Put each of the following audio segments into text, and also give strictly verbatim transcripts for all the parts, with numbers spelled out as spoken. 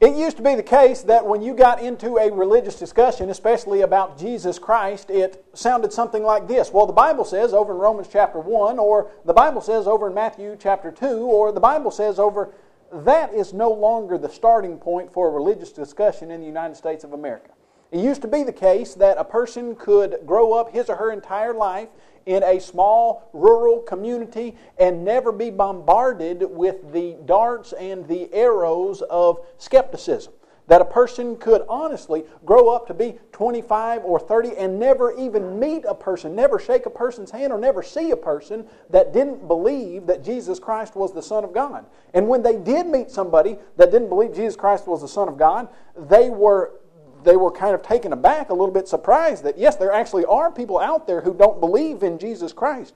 It used to be the case that when you got into a religious discussion, especially about Jesus Christ, it sounded something like this. Well, the Bible says over in Romans chapter one, or the Bible says over in Matthew chapter two, or the Bible says over... That is no longer the starting point for a religious discussion in the United States of America. It used to be the case that a person could grow up his or her entire life in a small rural community and never be bombarded with the darts and the arrows of skepticism. That a person could honestly grow up to be twenty-five or thirty and never even meet a person, never shake a person's hand or never see a person that didn't believe that Jesus Christ was the Son of God. And when they did meet somebody that didn't believe Jesus Christ was the Son of God, they were they were kind of taken aback, a little bit surprised that yes, there actually are people out there who don't believe in Jesus Christ.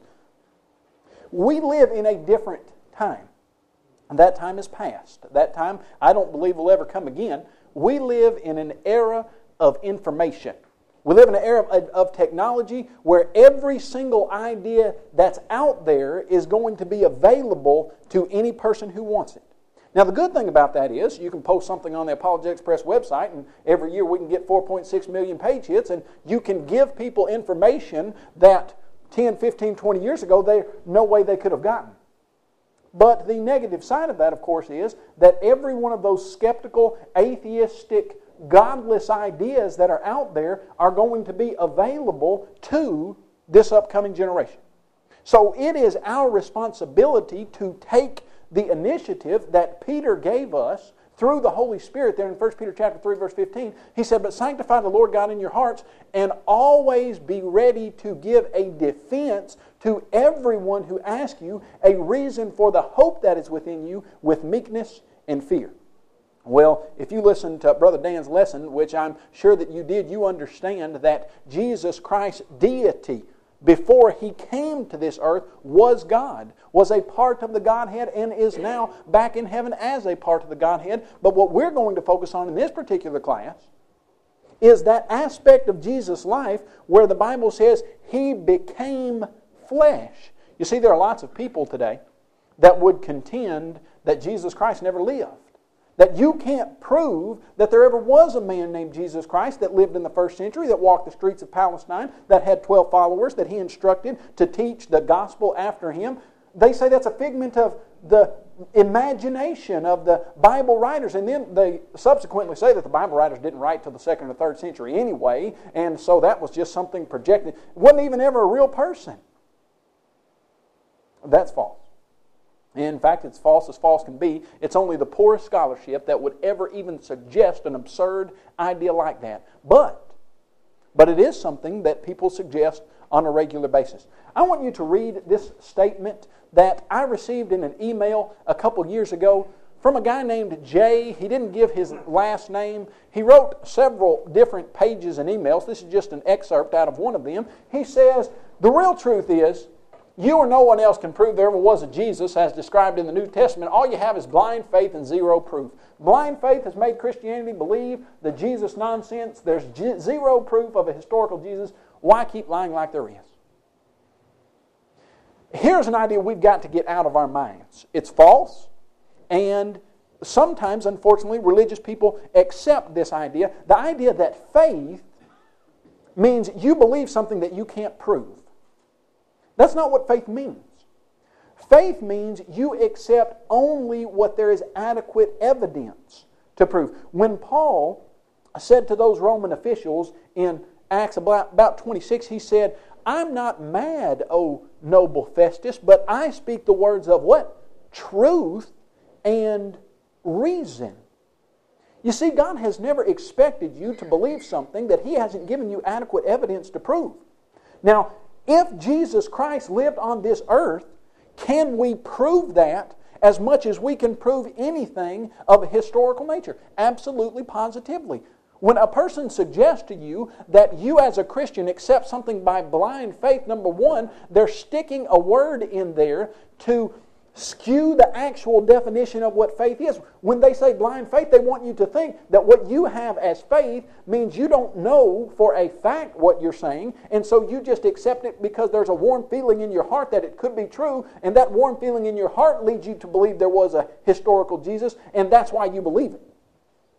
We live in a different time. And that time is past. That time, I don't believe will ever come again. We live in an era of information. We live in an era of, of technology where every single idea that's out there is going to be available to any person who wants it. Now, the good thing about that is you can post something on the Apologetic Express website, and every year we can get four point six million page hits, and you can give people information that ten, fifteen, twenty years ago, there's no way they could have gotten. But the negative side of that, of course, is that every one of those skeptical, atheistic, godless ideas that are out there are going to be available to this upcoming generation. So it is our responsibility to take the initiative that Peter gave us through the Holy Spirit there in First Peter chapter three, verse fifteen. He said, "But sanctify the Lord God in your hearts, and always be ready to give a defense to everyone who asks you a reason for the hope that is within you with meekness and fear." Well, if you listen to Brother Dan's lesson, which I'm sure that you did, you understand that Jesus Christ's deity, before He came to this earth, was God, was a part of the Godhead, and is now back in heaven as a part of the Godhead. But what we're going to focus on in this particular class is that aspect of Jesus' life where the Bible says He became flesh. You see, there are lots of people today that would contend that Jesus Christ never lived. That you can't prove that there ever was a man named Jesus Christ that lived in the first century, that walked the streets of Palestine, that had twelve followers, that He instructed to teach the gospel after Him. They say that's a figment of the imagination of the Bible writers. And then they subsequently say that the Bible writers didn't write till the second or third century anyway, and so that was just something projected. It wasn't even ever a real person. That's false. In fact, it's false as false can be. It's only the poorest scholarship that would ever even suggest an absurd idea like that. But, but it is something that people suggest on a regular basis. I want you to read this statement that I received in an email a couple years ago from a guy named Jay. He didn't give his last name. He wrote several different pages and emails. This is just an excerpt out of one of them. He says, "The real truth is, you or no one else can prove there ever was a Jesus as described in the New Testament. All you have is blind faith and zero proof. Blind faith has made Christianity believe the Jesus nonsense. There's zero proof of a historical Jesus. Why keep lying like there is?" Here's an idea we've got to get out of our minds. It's false, and sometimes, unfortunately, religious people accept this idea. The idea that faith means you believe something that you can't prove. That's not what faith means. Faith means you accept only what there is adequate evidence to prove. When Paul said to those Roman officials in Acts about, about twenty-six, he said, "I'm not mad, O noble Festus, but I speak the words of" what? "Truth and reason." You see, God has never expected you to believe something that He hasn't given you adequate evidence to prove. Now, if Jesus Christ lived on this earth, can we prove that as much as we can prove anything of a historical nature? Absolutely, positively. When a person suggests to you that you as a Christian accept something by blind faith, number one, they're sticking a word in there to skew the actual definition of what faith is. When they say blind faith, they want you to think that what you have as faith means you don't know for a fact what you're saying, and so you just accept it because there's a warm feeling in your heart that it could be true, and that warm feeling in your heart leads you to believe there was a historical Jesus, and that's why you believe it.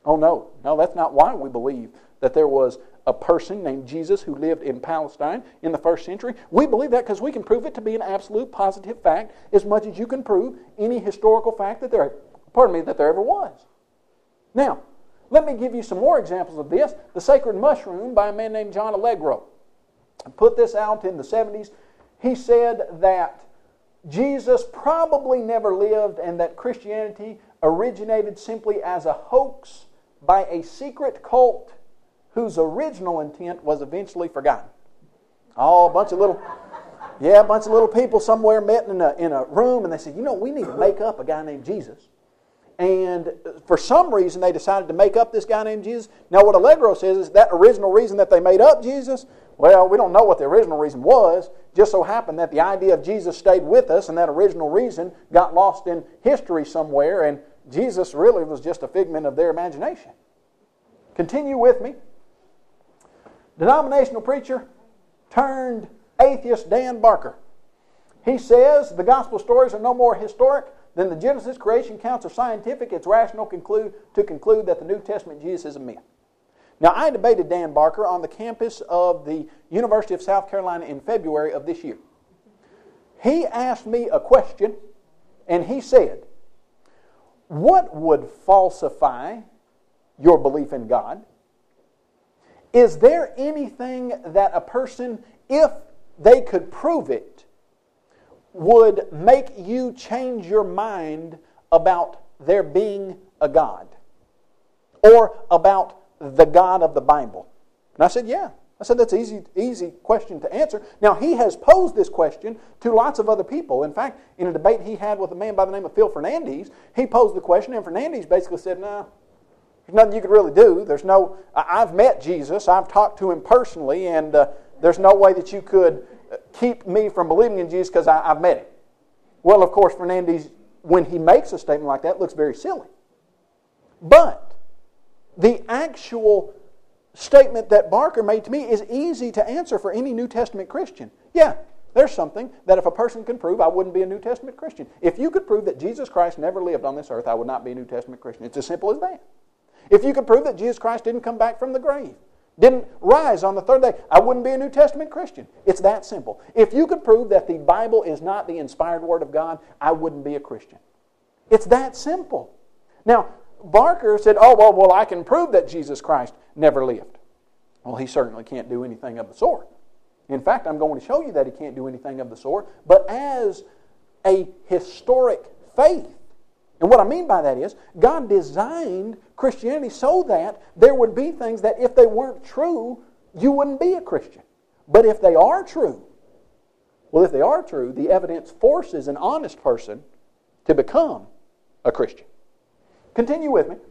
Oh no, no, that's not why we believe that there was a person named Jesus who lived in Palestine in the first century. We believe that because we can prove it to be an absolute positive fact as much as you can prove any historical fact that there, pardon me, that there ever was. Now, let me give you some more examples of this. The Sacred Mushroom by a man named John Allegro. I put this out in the seventies. He said that Jesus probably never lived and that Christianity originated simply as a hoax by a secret cult whose original intent was eventually forgotten. Oh, a bunch of little, yeah, a bunch of little people somewhere met in a, in a room and they said, you know, we need to make up a guy named Jesus. And for some reason they decided to make up this guy named Jesus. Now what Allegro says is that original reason that they made up Jesus, well, we don't know what the original reason was. Just so happened that the idea of Jesus stayed with us and that original reason got lost in history somewhere, and Jesus really was just a figment of their imagination. Continue with me. Denominational preacher turned atheist Dan Barker. He says the gospel stories are no more historic than the Genesis creation accounts are scientific. It's rational conclude, to conclude that the New Testament Jesus is a myth. Now, I debated Dan Barker on the campus of the University of South Carolina in February of this year. He asked me a question, and he said, what would falsify your belief in God? Is there anything that a person, if they could prove it, would make you change your mind about there being a God? Or about the God of the Bible? And I said, yeah. I said, that's an easy, easy question to answer. Now, he has posed this question to lots of other people. In fact, in a debate he had with a man by the name of Phil Fernandez, he posed the question, and Fernandez basically said, no, nah, there's nothing you could really do. There's no, I've met Jesus, I've talked to him personally, and uh, there's no way that you could keep me from believing in Jesus because I've met him. Well, of course, Fernandez, when he makes a statement like that, looks very silly. But the actual statement that Barker made to me is easy to answer for any New Testament Christian. Yeah, there's something that if a person can prove, I wouldn't be a New Testament Christian. If you could prove that Jesus Christ never lived on this earth, I would not be a New Testament Christian. It's as simple as that. If you could prove that Jesus Christ didn't come back from the grave, didn't rise on the third day, I wouldn't be a New Testament Christian. It's that simple. If you could prove that the Bible is not the inspired Word of God, I wouldn't be a Christian. It's that simple. Now, Barker said, oh, well, well, I can prove that Jesus Christ never lived. Well, he certainly can't do anything of the sort. In fact, I'm going to show you that he can't do anything of the sort, but as a historic faith. And what I mean by that is, God designed Christianity so that there would be things that if they weren't true, you wouldn't be a Christian. But if they are true, well, if they are true, the evidence forces an honest person to become a Christian. Continue with me.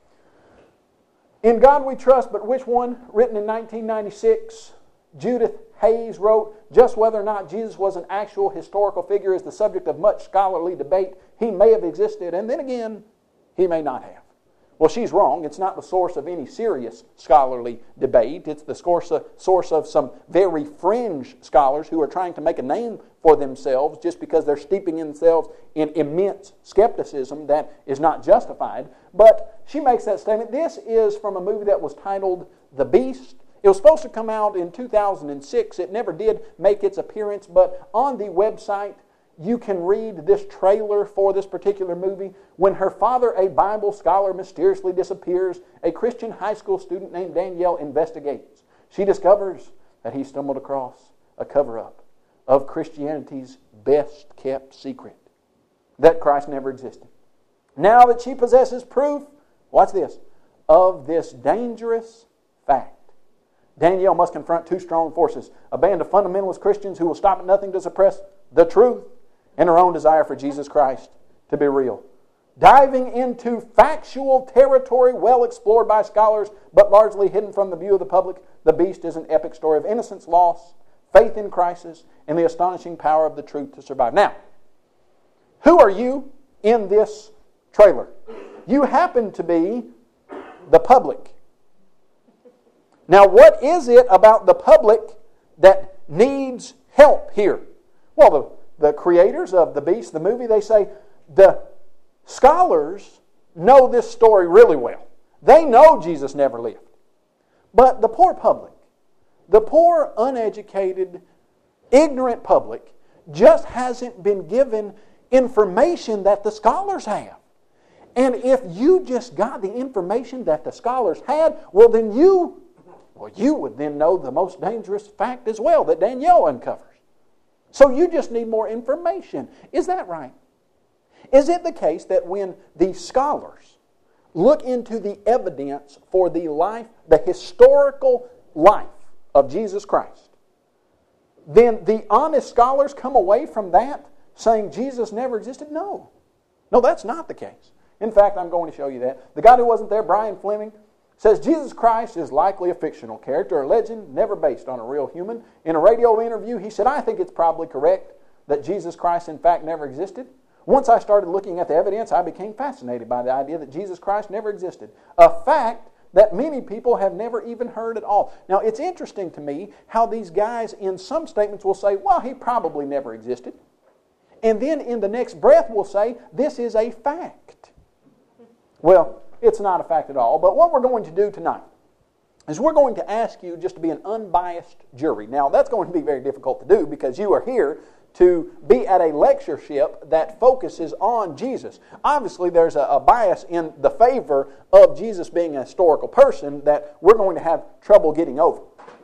In God We Trust, But Which One? Written in nineteen ninety-six, Judith Hayes wrote, just whether or not Jesus was an actual historical figure is the subject of much scholarly debate. He may have existed, and then again, he may not have. Well, she's wrong. It's not the source of any serious scholarly debate. It's the source of, source of some very fringe scholars who are trying to make a name for themselves just because they're steeping themselves in immense skepticism that is not justified. But she makes that statement. This is from a movie that was titled The Beast. It was supposed to come out in two thousand six. It never did make its appearance, but on the website you can read this trailer for this particular movie. When her father, a Bible scholar, mysteriously disappears, a Christian high school student named Danielle investigates. She discovers that he stumbled across a cover-up of Christianity's best-kept secret, that Christ never existed. Now that she possesses proof, watch this, of this dangerous fact, Danielle must confront two strong forces, a band of fundamentalist Christians who will stop at nothing to suppress the truth and her own desire for Jesus Christ to be real. Diving into factual territory well explored by scholars but largely hidden from the view of the public, The Beast is an epic story of innocence lost, faith in crisis, and the astonishing power of the truth to survive. Now, who are you in this trailer? You happen to be the public. Now, what is it about the public that needs help here? Well, the, the creators of The Beast, the movie, they say the scholars know this story really well. They know Jesus never lived. But the poor public, the poor, uneducated, ignorant public, just hasn't been given information that the scholars have. And if you just got the information that the scholars had, well then you, well you would then know the most dangerous fact as well that Danielle uncovers. So you just need more information. Is that right? Is it the case that when the scholars look into the evidence for the life, the historical life of Jesus Christ, then the honest scholars come away from that saying Jesus never existed? No. No, that's not the case. In fact, I'm going to show you that. The guy who wasn't there, Brian Fleming, says Jesus Christ is likely a fictional character, a legend never based on a real human. In a radio interview, he said, I think it's probably correct that Jesus Christ in fact never existed. Once I started looking at the evidence, I became fascinated by the idea that Jesus Christ never existed. A fact that many people have never even heard at all. Now, it's interesting to me how these guys in some statements will say, well, he probably never existed. And then in the next breath will say, this is a fact. Well, it's not a fact at all. But what we're going to do tonight is we're going to ask you just to be an unbiased jury. Now, that's going to be very difficult to do because you are here to be at a lectureship that focuses on Jesus. Obviously, there's a, a bias in the favor of Jesus being a historical person that we're going to have trouble getting over.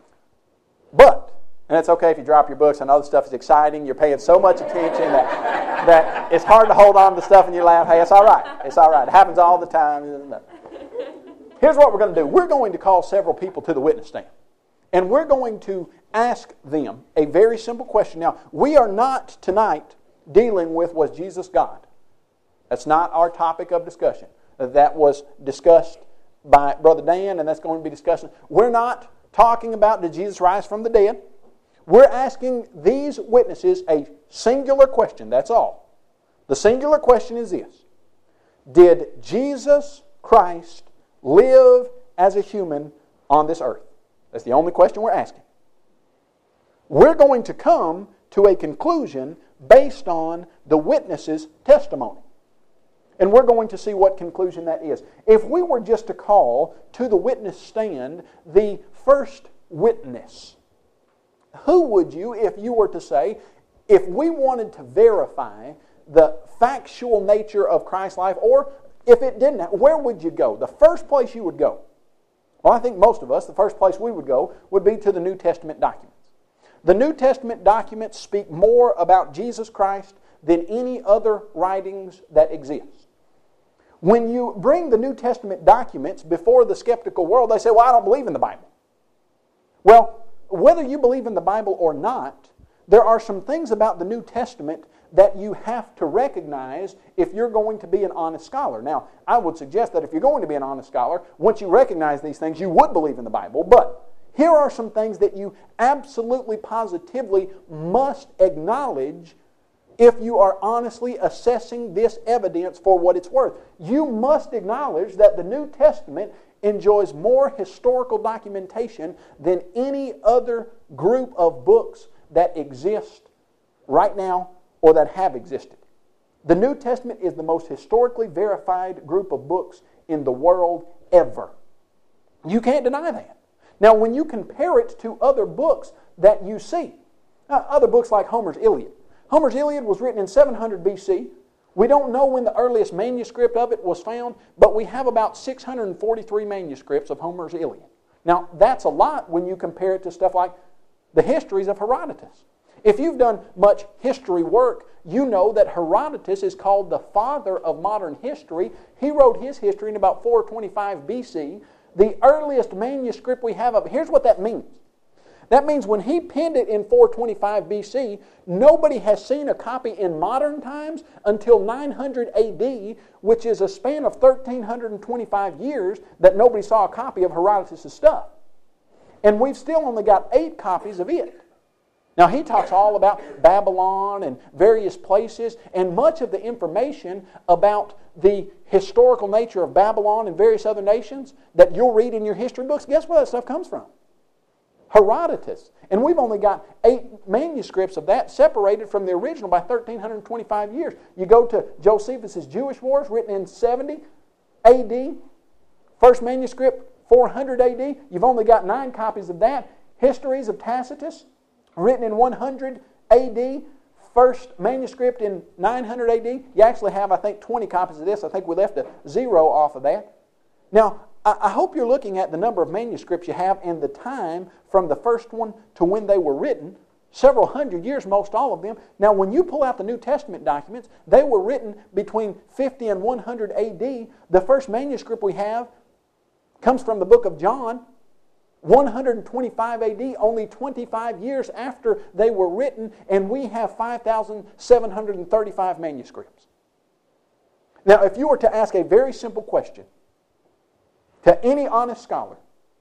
But, and it's okay if you drop your books. I know this stuff is exciting. You're paying so much attention that, that it's hard to hold on to stuff and you laugh. Hey, it's all right. It's all right. It happens all the time. Here's what we're going to do. We're going to call several people to the witness stand. And we're going to ask them a very simple question. Now, we are not tonight dealing with, was Jesus God? That's not our topic of discussion. That was discussed by Brother Dan, and that's going to be discussed. We're not talking about, did Jesus rise from the dead? We're asking these witnesses a singular question, that's all. The singular question is this: did Jesus Christ live as a human on this earth? That's the only question we're asking. We're going to come to a conclusion based on the witness's testimony. And we're going to see what conclusion that is. If we were just to call to the witness stand the first witness, who would you, if you were to say, if we wanted to verify the factual nature of Christ's life, or if it didn't, where would you go? The first place you would go. Well, I think most of us, the first place we would go would be to the New Testament documents. The New Testament documents speak more about Jesus Christ than any other writings that exist. When you bring the New Testament documents before the skeptical world, they say, well, I don't believe in the Bible. Well, whether you believe in the Bible or not, there are some things about the New Testament that you have to recognize if you're going to be an honest scholar. Now, I would suggest that if you're going to be an honest scholar, once you recognize these things, you would believe in the Bible. But here are some things that you absolutely, positively must acknowledge if you are honestly assessing this evidence for what it's worth. You must acknowledge that the New Testament enjoys more historical documentation than any other group of books that exist right now or that have existed. The New Testament is the most historically verified group of books in the world ever. You can't deny that. Now, when you compare it to other books that you see, uh, other books like Homer's Iliad. Homer's Iliad was written in seven hundred B C. We don't know when the earliest manuscript of it was found, but we have about six hundred forty-three manuscripts of Homer's Iliad. Now, that's a lot when you compare it to stuff like the histories of Herodotus. If you've done much history work, you know that Herodotus is called the father of modern history. He wrote his history in about four twenty-five B C. The earliest manuscript we have of it, here's what that means. That means when he penned it in four twenty-five B C, nobody has seen a copy in modern times until nine hundred A D, which is a span of one thousand three hundred twenty-five years that nobody saw a copy of Herodotus' stuff. And we've still only got eight copies of it. Now, he talks all about Babylon and various places, and much of the information about the historical nature of Babylon and various other nations that you'll read in your history books, guess where that stuff comes from? Herodotus. And we've only got eight manuscripts of that separated from the original by one thousand three hundred twenty-five years. You go to Josephus' Jewish Wars, written in seventy A D, First manuscript, four hundred A D. You've only got nine copies of that. Histories of Tacitus, written in one hundred A D. First manuscript in nine hundred A D. You actually have, I think, twenty copies of this. I think we left a zero off of that. Now, I hope you're looking at the number of manuscripts you have and the time from the first one to when they were written. Several hundred years, most all of them. Now, when you pull out the New Testament documents, they were written between fifty and one hundred A D. The first manuscript we have comes from the book of John, one hundred twenty-five A D, only twenty-five years after they were written, and we have five thousand seven hundred thirty-five manuscripts. Now, if you were to ask a very simple question to any honest scholar,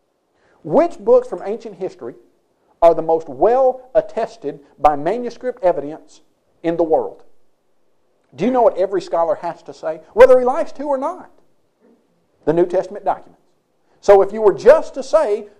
which books from ancient history are the most well attested by manuscript evidence in the world? Do you know what every scholar has to say, whether he likes to or not? The New Testament documents. So if you were just to say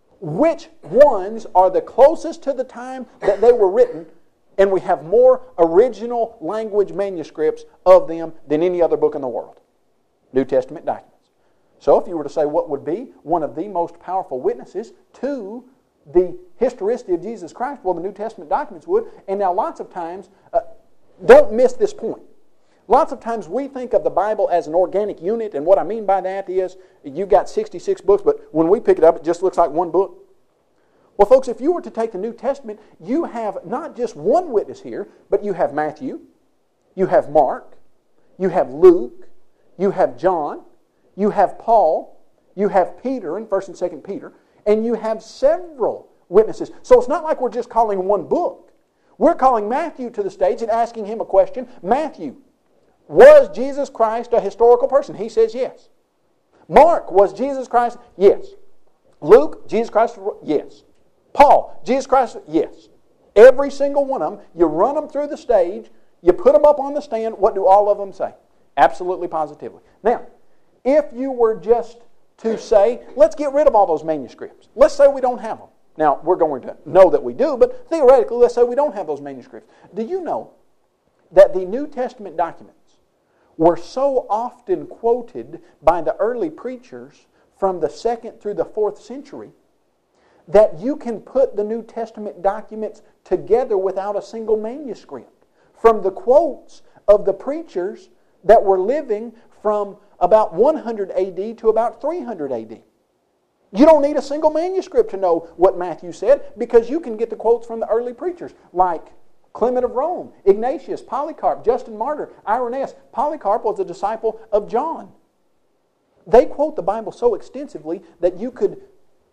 which ones are the closest to the time that they were written, and we have more original language manuscripts of them than any other book in the world. New Testament documents. So if you were to say what would be one of the most powerful witnesses to the historicity of Jesus Christ, well, the New Testament documents would. And now lots of times, uh, don't miss this point. Lots of times we think of the Bible as an organic unit, and what I mean by that is you've got sixty-six books, but when we pick it up, it just looks like one book. Well, folks, if you were to take the New Testament, you have not just one witness here, but you have Matthew, you have Mark, you have Luke, you have John, you have Paul, you have Peter in First and Second Peter, and you have several witnesses. So it's not like we're just calling one book. We're calling Matthew to the stage and asking him a question. Matthew, was Jesus Christ a historical person? He says yes. Mark, was Jesus Christ? Yes. Luke, Jesus Christ? Yes. Paul, Jesus Christ? Yes. Every single one of them, you run them through the stage, you put them up on the stand, what do all of them say? Absolutely, positively. Now, if you were just to say, let's get rid of all those manuscripts. Let's say we don't have them. Now, we're going to know that we do, but theoretically, let's say we don't have those manuscripts. Do you know that the New Testament documents were so often quoted by the early preachers from the second through the fourth century that you can put the New Testament documents together without a single manuscript? From the quotes of the preachers that were living from about one hundred A D to about three hundred A D. You don't need a single manuscript to know what Matthew said, because you can get the quotes from the early preachers like Clement of Rome, Ignatius, Polycarp, Justin Martyr, Irenaeus. Polycarp was a disciple of John. They quote the Bible so extensively that you could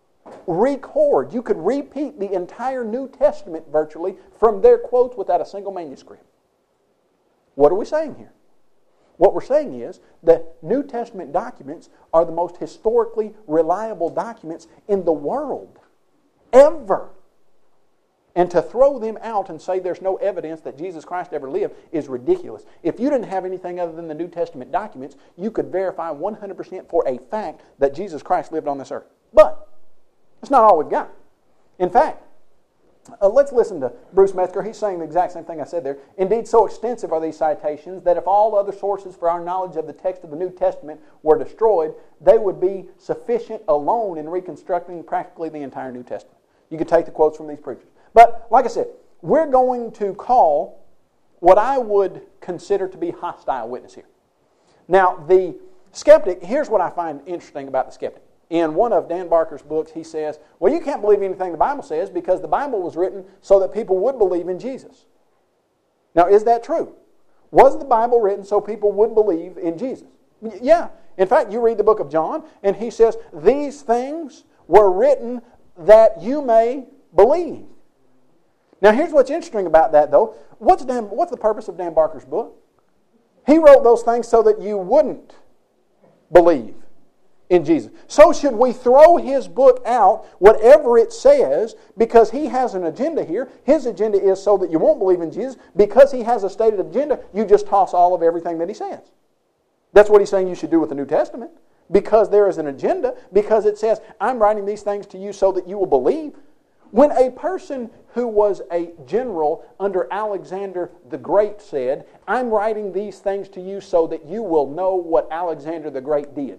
record, you could repeat the entire New Testament virtually from their quotes without a single manuscript. What are we saying here? What we're saying is that New Testament documents are the most historically reliable documents in the world, ever. And to throw them out and say there's no evidence that Jesus Christ ever lived is ridiculous. If you didn't have anything other than the New Testament documents, you could verify one hundred percent for a fact that Jesus Christ lived on this earth. But that's not all we've got. In fact, Uh, let's listen to Bruce Metzger. He's saying the exact same thing I said there. Indeed, so extensive are these citations that if all other sources for our knowledge of the text of the New Testament were destroyed, they would be sufficient alone in reconstructing practically the entire New Testament. You could take the quotes from these preachers. But, like I said, we're going to call what I would consider to be hostile witness here. Now, the skeptic, here's what I find interesting about the skeptic. In one of Dan Barker's books, he says, well, you can't believe anything the Bible says because the Bible was written so that people would believe in Jesus. Now, is that true? Was the Bible written so people would believe in Jesus? Yeah. In fact, you read the book of John, and he says, these things were written that you may believe. Now, here's what's interesting about that, though. What's, Dan, what's the purpose of Dan Barker's book? He wrote those things so that you wouldn't believe in Jesus. So should we throw his book out, whatever it says, because he has an agenda here? His agenda is so that you won't believe in Jesus. Because he has a stated agenda, you just toss all of everything that he says. That's what he's saying you should do with the New Testament. Because there is an agenda, because it says, I'm writing these things to you so that you will believe. When a person who was a general under Alexander the Great said, I'm writing these things to you so that you will know what Alexander the Great did.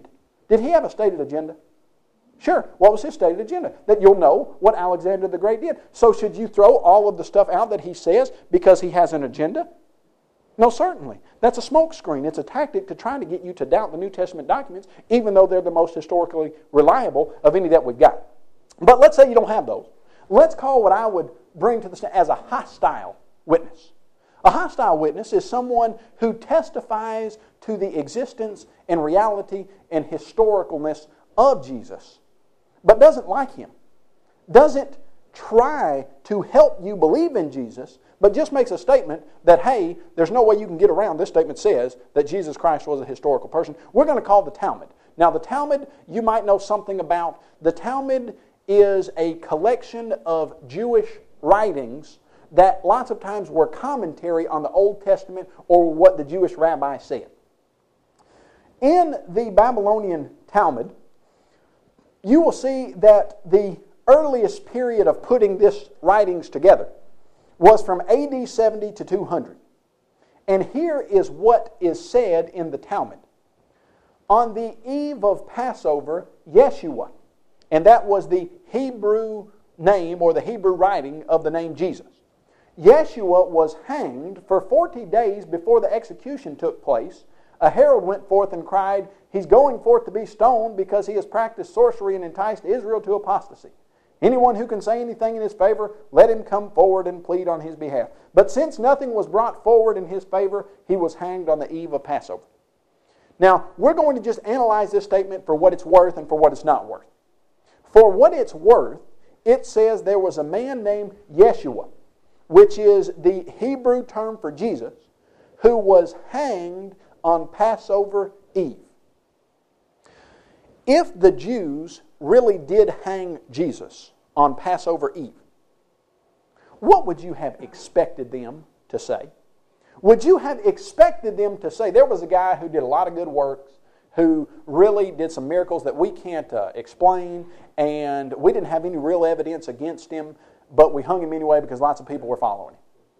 Did he have a stated agenda? Sure. What was his stated agenda? That you'll know what Alexander the Great did. So should you throw all of the stuff out that he says because he has an agenda? No, certainly. That's a smokescreen. It's a tactic to try to get you to doubt the New Testament documents, even though they're the most historically reliable of any that we've got. But let's say you don't have those. Let's call what I would bring to the stand as a hostile witness. A hostile witness is someone who testifies to the existence and reality and historicalness of Jesus, but doesn't like him, doesn't try to help you believe in Jesus, but just makes a statement that, hey, there's no way you can get around. This statement says that Jesus Christ was a historical person. We're going to call the Talmud. Now, the Talmud, you might know something about. The Talmud is a collection of Jewish writings that lots of times were commentary on the Old Testament or what the Jewish rabbi said. In the Babylonian Talmud, you will see that the earliest period of putting this writings together was from A D seventy to two hundred. And here is what is said in the Talmud. On the eve of Passover, Yeshua, and that was the Hebrew name or the Hebrew writing of the name Jesus. Yeshua was hanged for forty days before the execution took place. A herald went forth and cried, "He's going forth to be stoned because he has practiced sorcery and enticed Israel to apostasy. Anyone who can say anything in his favor, let him come forward and plead on his behalf." But since nothing was brought forward in his favor, he was hanged on the eve of Passover. Now, we're going to just analyze this statement for what it's worth and for what it's not worth. For what it's worth, it says there was a man named Yeshua, which is the Hebrew term for Jesus, who was hanged on Passover Eve. If the Jews really did hang Jesus on Passover Eve, what would you have expected them to say? Would you have expected them to say, there was a guy who did a lot of good works, who really did some miracles that we can't uh, explain, and we didn't have any real evidence against him, but we hung him anyway because lots of people were following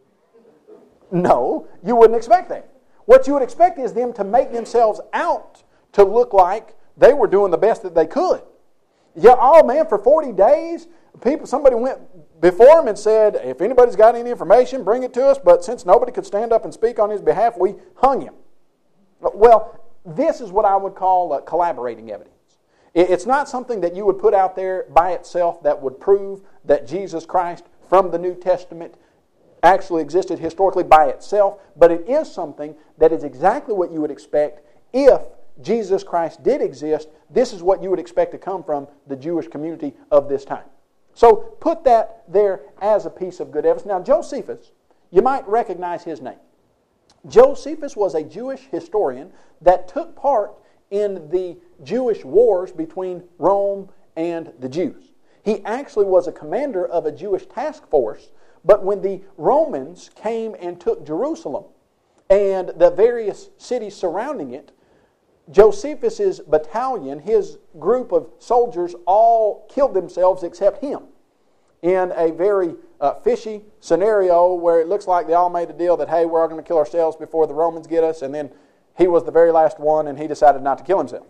him? No, you wouldn't expect that. What you would expect is them to make themselves out to look like they were doing the best that they could. Yeah, oh man, for forty days, people, somebody went before him and said, if anybody's got any information, bring it to us, but since nobody could stand up and speak on his behalf, we hung him. Well, this is what I would call uh, collaborating evidence. It's not something that you would put out there by itself that would prove that Jesus Christ from the New Testament actually existed historically by itself, but it is something that is exactly what you would expect if Jesus Christ did exist. This is what you would expect to come from the Jewish community of this time. So put that there as a piece of good evidence. Now, Josephus, you might recognize his name. Josephus was a Jewish historian that took part in the Jewish wars between Rome and the Jews. He actually was a commander of a Jewish task force, but when the Romans came and took Jerusalem and the various cities surrounding it, Josephus's battalion, his group of soldiers, all killed themselves except him in a very uh, fishy scenario where it looks like they all made a deal that, hey, we're all going to kill ourselves before the Romans get us, and then he was the very last one and he decided not to kill himself.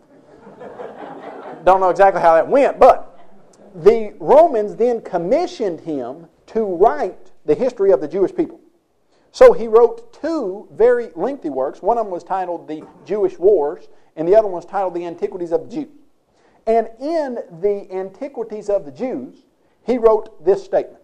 Don't know exactly how that went, but the Romans then commissioned him to write the history of the Jewish people. So he wrote two very lengthy works. One of them was titled The Jewish Wars, and the other one was titled The Antiquities of the Jews. And in the Antiquities of the Jews, he wrote this statement.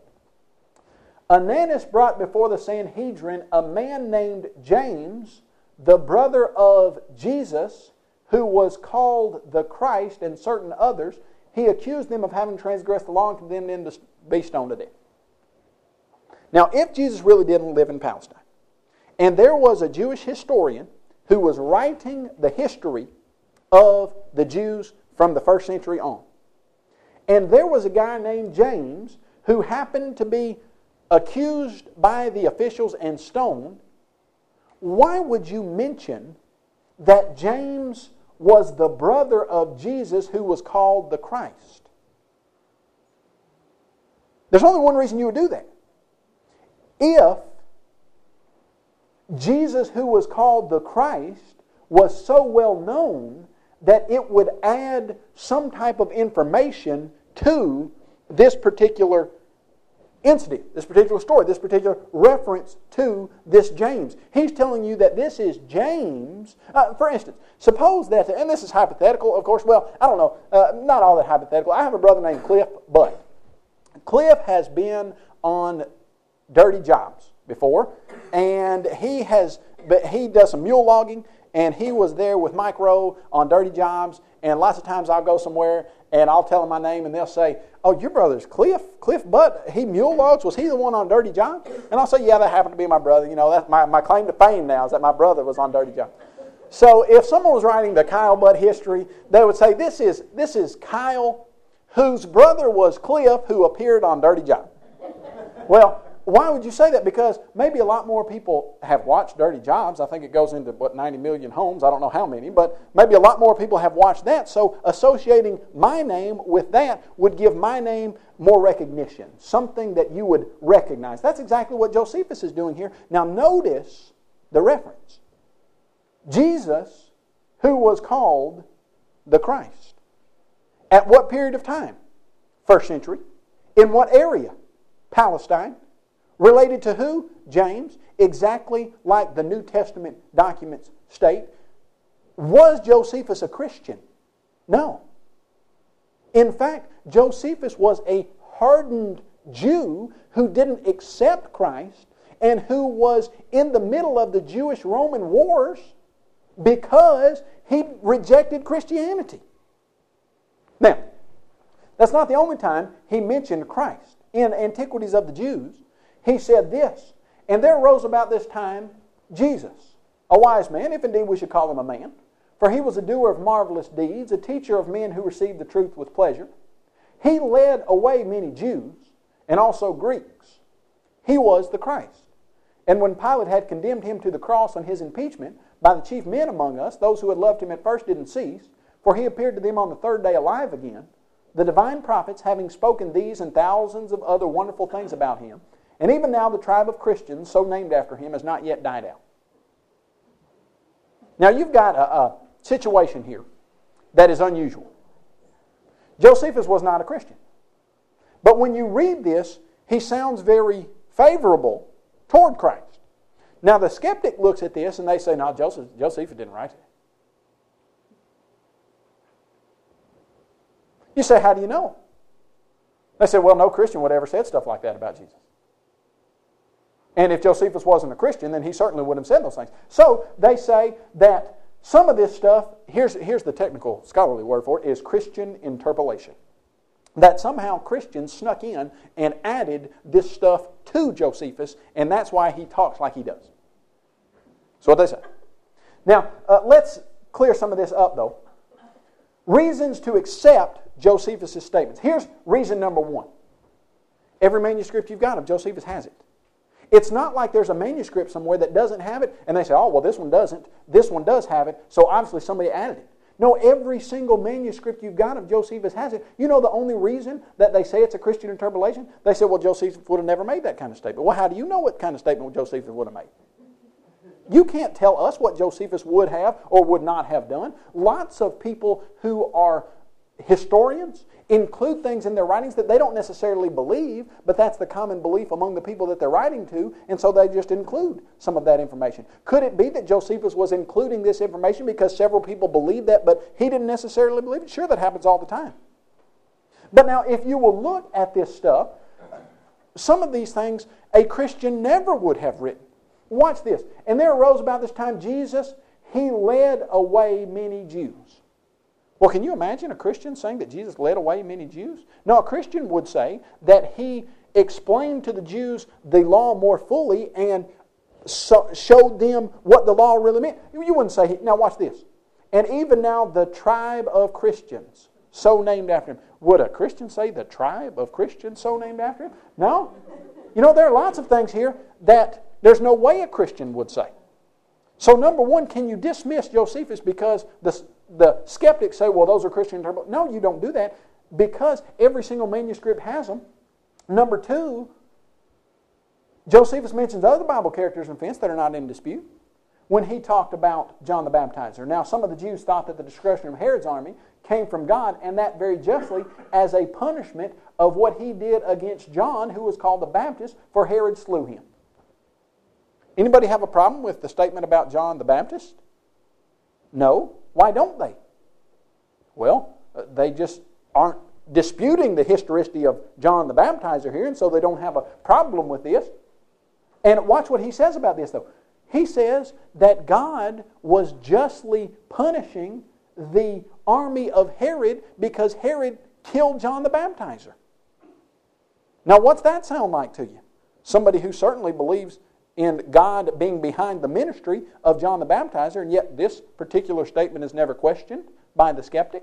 Ananus brought before the Sanhedrin a man named James, the brother of Jesus, who was called the Christ, and certain others. He accused them of having transgressed the law and condemned them to be stoned to death. Now, if Jesus really didn't live in Palestine, and there was a Jewish historian who was writing the history of the Jews from the first century on, and there was a guy named James who happened to be accused by the officials and stoned, why would you mention that James was the brother of Jesus who was called the Christ? There's only one reason you would do that. If Jesus, who was called the Christ, was so well known that it would add some type of information to this particular incident, this particular story, this particular reference to this James. He's telling you that this is James. Uh, for instance, suppose that, and this is hypothetical, of course, well, I don't know, uh, not all that hypothetical. I have a brother named Cliff Budd. Cliff has been on Dirty Jobs before, and he has, but he does some mule logging, and he was there with Mike Rowe on Dirty Jobs, and lots of times I'll go somewhere, and I'll tell them my name, and they'll say, "Oh, your brother's Cliff, Cliff Budd, he mule logs, was he the one on Dirty Jobs?" And I'll say, "Yeah, that happened to be my brother. You know, that's my, my claim to fame now is that my brother was on Dirty Jobs." So if someone was writing the Kyle Budd history, they would say, this is, this is Kyle, whose brother was Cliff, who appeared on Dirty Jobs. Well, why would you say that? Because maybe a lot more people have watched Dirty Jobs. I think it goes into, what, ninety million homes. I don't know how many, but maybe a lot more people have watched that. So associating my name with that would give my name more recognition, something that you would recognize. That's exactly what Josephus is doing here. Now notice the reference. Jesus, who was called the Christ. At what period of time? First century. In what area? Palestine. Related to who? James. Exactly like the New Testament documents state. Was Josephus a Christian? No. In fact, Josephus was a hardened Jew who didn't accept Christ and who was in the middle of the Jewish-Roman wars because he rejected Christianity. Now, that's not the only time he mentioned Christ. In Antiquities of the Jews, he said this, "And there arose about this time Jesus, a wise man, if indeed we should call him a man, for he was a doer of marvelous deeds, a teacher of men who received the truth with pleasure. He led away many Jews, and also Greeks. He was the Christ. And when Pilate had condemned him to the cross on his impeachment, by the chief men among us, those who had loved him at first didn't cease, for he appeared to them on the third day alive again. The divine prophets, having spoken these and thousands of other wonderful things about him, and even now the tribe of Christians, so named after him, has not yet died out." Now you've got a, a situation here that is unusual. Josephus was not a Christian. But when you read this, he sounds very favorable toward Christ. Now the skeptic looks at this and they say, "No, Joseph, Josephus didn't write it." You say, "How do you know?" They say, "Well, no Christian would ever said stuff like that about Jesus. And if Josephus wasn't a Christian, then he certainly wouldn't have said those things." So they say that some of this stuff, here's, here's the technical scholarly word for it, is Christian interpolation. That somehow Christians snuck in and added this stuff to Josephus, and that's why he talks like he does. That's what they say. Now, uh, let's clear some of this up, though. Reasons to accept Josephus' statements. Here's reason number one. Every manuscript you've got of Josephus has it. It's not like there's a manuscript somewhere that doesn't have it, and they say, "Oh, well, this one doesn't. This one does have it, so obviously somebody added it." No, every single manuscript you've got of Josephus has it. You know the only reason that they say it's a Christian interpolation? They say, "Well, Josephus would have never made that kind of statement." Well, how do you know what kind of statement Josephus would have made? You can't tell us what Josephus would have or would not have done. Lots of people who are historians include things in their writings that they don't necessarily believe, but that's the common belief among the people that they're writing to, and so they just include some of that information. Could it be that Josephus was including this information because several people believed that, but he didn't necessarily believe it? Sure, that happens all the time. But now, if you will look at this stuff, some of these things a Christian never would have written. Watch this. "And there arose about this time Jesus, he led away many Jews." Well, can you imagine a Christian saying that Jesus led away many Jews? No, a Christian would say that he explained to the Jews the law more fully and so showed them what the law really meant. You wouldn't say, now watch this. "And even now the tribe of Christians, so named after him." Would a Christian say the tribe of Christians so named after him? No. You know, there are lots of things here that there's no way a Christian would say. So number one, can you dismiss Josephus because the, the skeptics say, "Well, those are Christian interpolations"? No, you don't do that because every single manuscript has them. Number two, Josephus mentions other Bible characters and events that are not in dispute. when he talked about John the Baptizer. Now, some of the Jews thought that the destruction of Herod's army came from God, and that very justly, as a punishment of what he did against John, who was called the Baptist, for Herod slew him. Anybody have a problem with the statement about John the Baptist? No. Why don't they? Well, they just aren't disputing the historicity of John the Baptizer here, and so they don't have a problem with this. And watch what he says about this, though. He says that God was justly punishing the army of Herod because Herod killed John the Baptizer. Now, what's that sound like to you? Somebody who certainly believes in God being behind the ministry of John the Baptizer, and yet this particular statement is never questioned by the skeptic.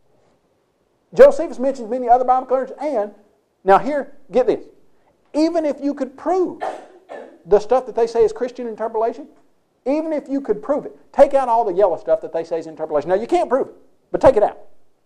Josephus mentions many other Bible commentators, and now here, get this. Even if you could prove the stuff that they say is Christian interpolation, even if you could prove it, take out all the yellow stuff that they say is interpolation. Now, you can't prove it, but take it out.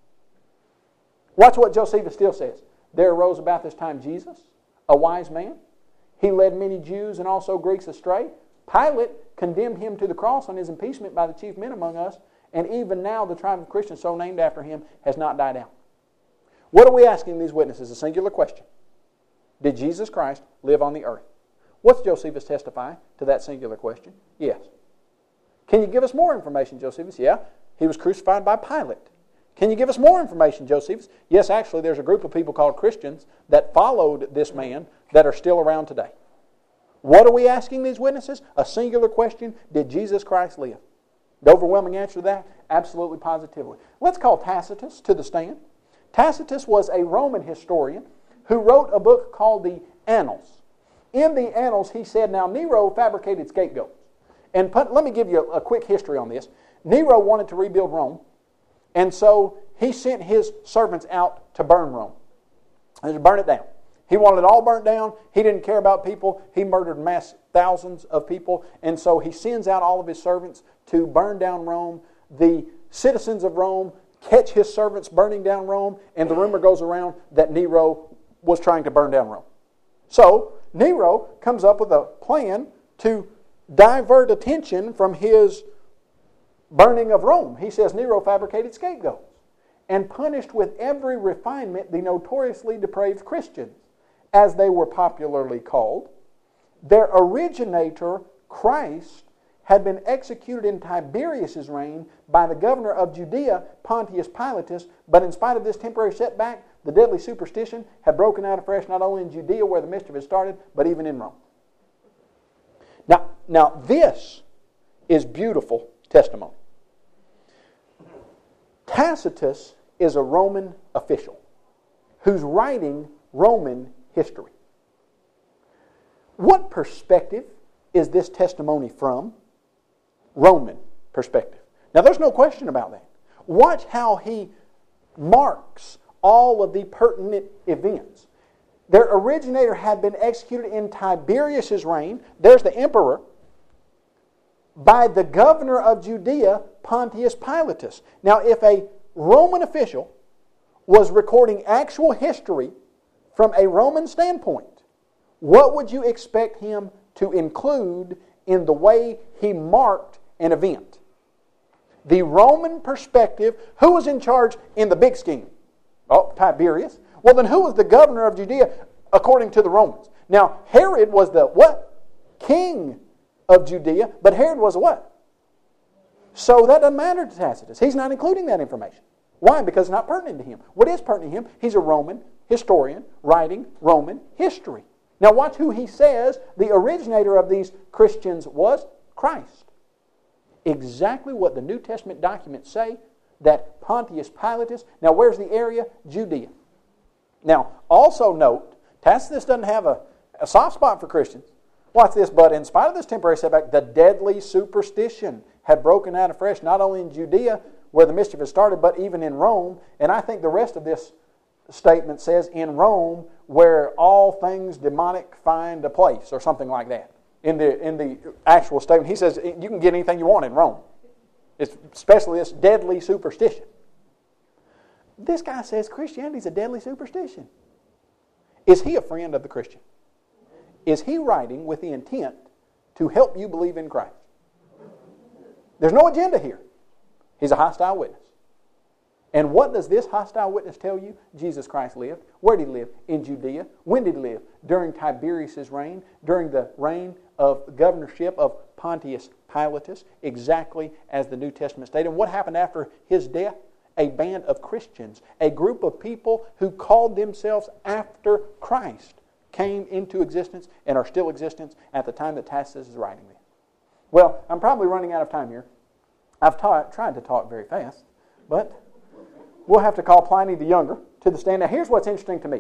Watch what Josephus still says. There arose about this time Jesus, a wise man. He led many Jews and also Greeks astray. Pilate condemned him to the cross on his impeachment by the chief men among us, and even now the tribe of Christians, so named after him, has not died out. What are we asking these witnesses? A singular question. Did Jesus Christ live on the earth? What's Josephus testify to that singular question? Yes. Can you give us more information, Josephus? Yeah. He was crucified by Pilate. Can you give us more information, Josephus? Yes, actually, there's a group of people called Christians that followed this man that are still around today. What are we asking these witnesses? A singular question. Did Jesus Christ live? The overwhelming answer to that? Absolutely, positively. Let's call Tacitus to the stand. Tacitus was a Roman historian who wrote a book called the Annals. In the Annals, he said, now Nero fabricated scapegoats. And put, let me give you a, a quick history on this. Nero wanted to rebuild Rome, and so he sent his servants out to burn Rome, and to burn it down. He wanted it all burnt down. He didn't care about people. He murdered mass thousands of people, and so he sends out all of his servants to burn down Rome. The citizens of Rome catch his servants burning down Rome, and the rumor goes around that Nero was trying to burn down Rome. So Nero comes up with a plan to divert attention from his burning of Rome. He says Nero fabricated scapegoats and punished with every refinement the notoriously depraved Christians, as they were popularly called. Their originator, Christ, had been executed in Tiberius' reign by the governor of Judea, Pontius Pilatus, but in spite of this temporary setback, the deadly superstition had broken out afresh not only in Judea where the mischief had started, but even in Rome. Now, now this is beautiful testimony. Tacitus is a Roman official who's writing Roman history. What perspective is this testimony from? Roman perspective. Now, there's no question about that. Watch how he marks all of the pertinent events. Their originator had been executed in Tiberius' reign. There's the emperor. By the governor of Judea, Pontius Pilatus. Now, if a Roman official was recording actual history from a Roman standpoint, what would you expect him to include in the way he marked an event? The Roman perspective. Who was in charge in the big scheme? Oh, Tiberius. Well, then who was the governor of Judea according to the Romans? Now, Herod was the what? King of Judea, but Herod was a what? So that doesn't matter to Tacitus. He's not including that information. Why? Because it's not pertinent to him. What is pertinent to him? He's a Roman historian writing Roman history. Now watch who he says the originator of these Christians was. Christ. Exactly what the New Testament documents say, that Pontius Pilatus. Now where's the area? Judea. Now also note, Tacitus doesn't have a, a soft spot for Christians. Watch this, but in spite of this temporary setback, the deadly superstition had broken out afresh, not only in Judea, where the mischief had started, but even in Rome. And I think the rest of this statement says, in Rome, where all things demonic find a place, or something like that. In the, in the actual statement, he says, you can get anything you want in Rome. It's especially this deadly superstition. This guy says Christianity is a deadly superstition. Is he a friend of the Christian? Is he writing with the intent to help you believe in Christ? There's no agenda here. He's a hostile witness. And what does this hostile witness tell you? Jesus Christ lived. Where did he live? In Judea. When did he live? During Tiberius' reign, during the reign of governorship of Pontius Pilatus, exactly as the New Testament stated. And what happened after his death? A band of Christians, a group of people who called themselves after Christ, came into existence and are still existence at the time that Tacitus is writing this. Well, I'm probably running out of time here. I've ta- tried to talk very fast, but we'll have to call Pliny the Younger to the stand. Now, here's what's interesting to me.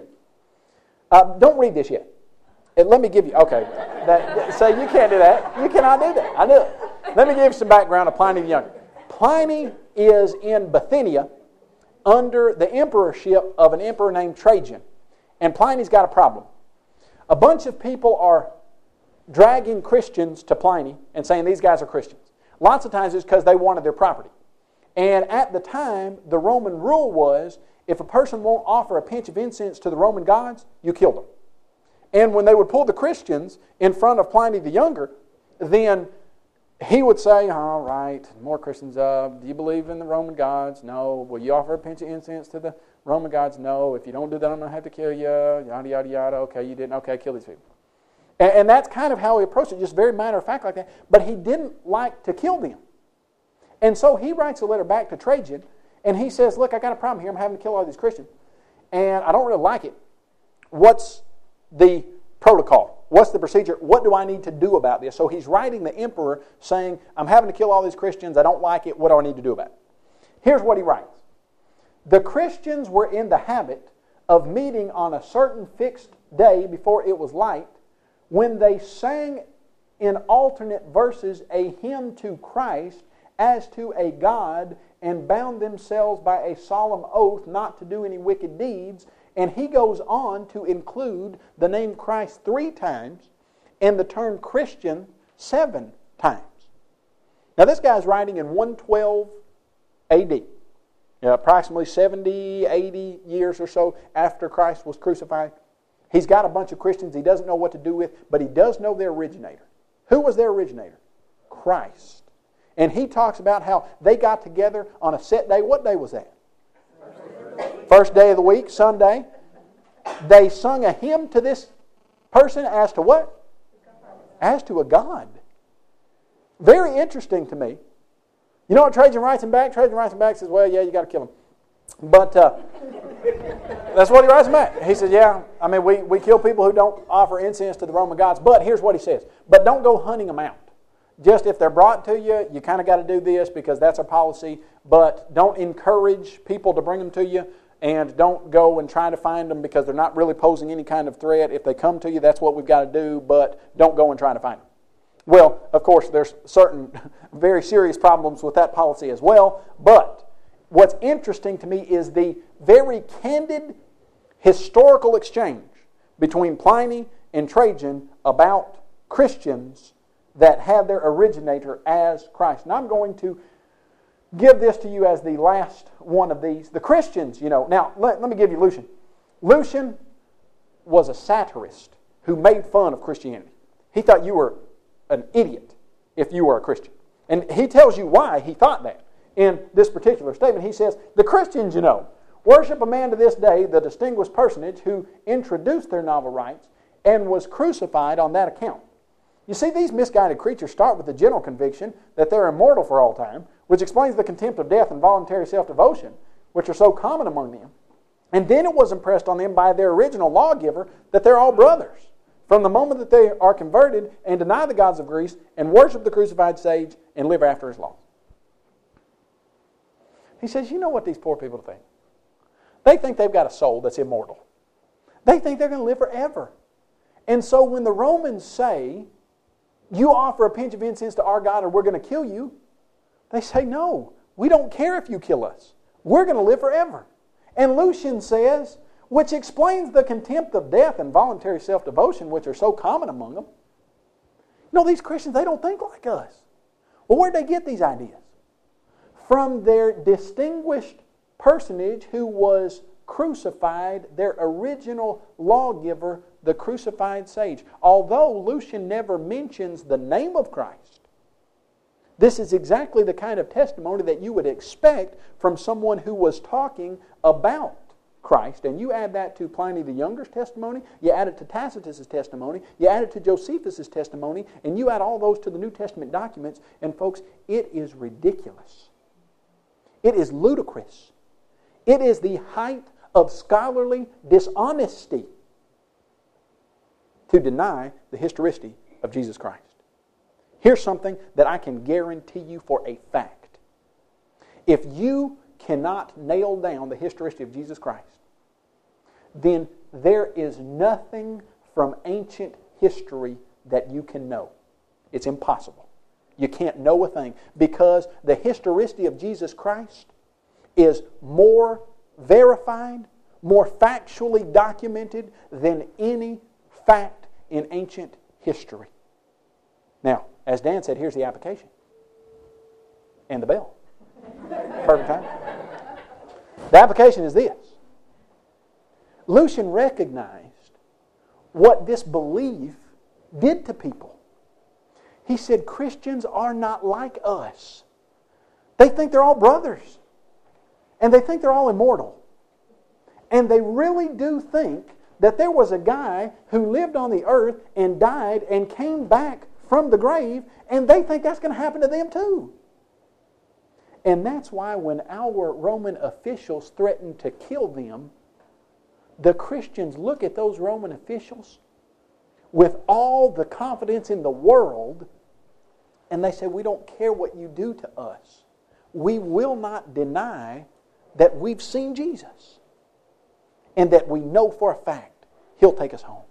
Uh, don't read this yet. Uh, let me give you, okay, that, say you can't do that. You cannot do that. I knew it. Let me give you some background of Pliny the Younger. Pliny is in Bithynia under the emperorship of an emperor named Trajan. And Pliny's got a problem. A bunch of people are dragging Christians to Pliny and saying these guys are Christians. Lots of times it's because they wanted their property. And at the time, the Roman rule was, if a person won't offer a pinch of incense to the Roman gods, you kill them. And when they would pull the Christians in front of Pliny the Younger, then he would say, all right, more Christians up. Do you believe in the Roman gods? No. Will you offer a pinch of incense to the Roman gods? No. If you don't do that, I'm going to have to kill you. Yada, yada, yada. Okay, you didn't. Okay, kill these people. And, and that's kind of how he approached it, just very matter of fact like that. But he didn't like to kill them. And so he writes a letter back to Trajan, and he says, look, I got a problem here. I'm having to kill all these Christians. And I don't really like it. What's the protocol? What's the procedure? What do I need to do about this? So he's writing the emperor saying, I'm having to kill all these Christians. I don't like it. What do I need to do about it? Here's what he writes. The Christians were in the habit of meeting on a certain fixed day before it was light, when they sang in alternate verses a hymn to Christ as to a God, and bound themselves by a solemn oath not to do any wicked deeds. And he goes on to include the name Christ three times and the term Christian seven times. Now this guy's writing in one twelve A D, you know, approximately seventy, eighty years or so after Christ was crucified. He's got a bunch of Christians he doesn't know what to do with, but he does know their originator. Who was their originator? Christ. And he talks about how they got together on a set day. What day was that? First day of the week, Sunday. They sung a hymn to this person as to what? As to a God. Very interesting to me. You know what Trajan writes him back? Trajan writes him back and says, well, yeah, you got to kill him. But uh, that's what he writes him back. He says, yeah, I mean, we, we kill people who don't offer incense to the Roman gods. But here's what he says. But don't go hunting them out. Just if they're brought to you, you kind of got to do this because that's our policy. But don't encourage people to bring them to you. And don't go and try to find them because they're not really posing any kind of threat. If they come to you, that's what we've got to do. But don't go and try to find them. Well, of course, there's certain very serious problems with that policy as well. But what's interesting to me is the very candid historical exchange between Pliny and Trajan about Christians that have their originator as Christ. Now I'm going to give this to you as the last one of these. The Christians, you know. Now, let, let me give you Lucian. Lucian was a satirist who made fun of Christianity. He thought you were an idiot if you were a Christian. And he tells you why he thought that in this particular statement. He says, the Christians, you know, worship a man to this day, the distinguished personage who introduced their novel rites and was crucified on that account. You see, these misguided creatures start with the general conviction that they're immortal for all time, which explains the contempt of death and voluntary self-devotion, which are so common among them. And then it was impressed on them by their original lawgiver that they're all brothers, from the moment that they are converted and deny the gods of Greece and worship the crucified sage and live after his law. He says, you know what these poor people think? They think they've got a soul that's immortal. They think they're going to live forever. And so when the Romans say, you offer a pinch of incense to our God or we're going to kill you, they say, no, we don't care if you kill us. We're going to live forever. And Lucian says, which explains the contempt of death and voluntary self-devotion, which are so common among them. You know, these Christians, they don't think like us. Well, where'd they get these ideas? From their distinguished personage who was crucified, their original lawgiver, the crucified sage. Although Lucian never mentions the name of Christ, This is exactly the kind of testimony that you would expect from someone who was talking about Christ. And you add that to Pliny the Younger's testimony, you add it to Tacitus' testimony, you add it to Josephus' testimony, and you add all those to the New Testament documents, and folks, it is ridiculous. It is ludicrous. It is the height of scholarly dishonesty to deny the historicity of Jesus Christ. Here's something that I can guarantee you for a fact. If you cannot nail down the historicity of Jesus Christ, then there is nothing from ancient history that you can know. It's impossible. You can't know a thing because the historicity of Jesus Christ is more verified, more factually documented than any fact in ancient history. Now, as Dan said, here's the application. And the bell. Perfect time. The application is this. Lucian recognized what this belief did to people. He said, Christians are not like us. They think they're all brothers. And they think they're all immortal. And they really do think that there was a guy who lived on the earth and died and came back from the grave, and they think that's going to happen to them too. And that's why when our Roman officials threatened to kill them, the Christians look at those Roman officials with all the confidence in the world, and they say, we don't care what you do to us. We will not deny that we've seen Jesus and that we know for a fact He'll take us home.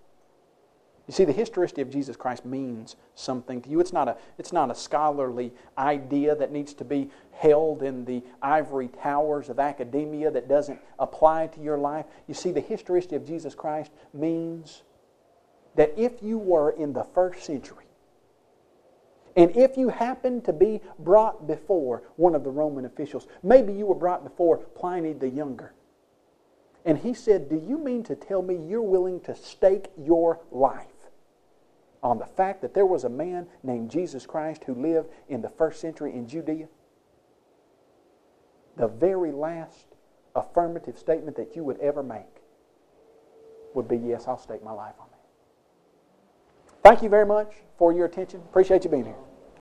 You see, the historicity of Jesus Christ means something to you. It's not a, it's not a scholarly idea that needs to be held in the ivory towers of academia that doesn't apply to your life. You see, the historicity of Jesus Christ means that if you were in the first century, and if you happened to be brought before one of the Roman officials, maybe you were brought before Pliny the Younger, and he said, do you mean to tell me you're willing to stake your life on the fact that there was a man named Jesus Christ who lived in the first century in Judea? The very last affirmative statement that you would ever make would be, yes, I'll stake my life on that. Thank you very much for your attention. Appreciate you being here.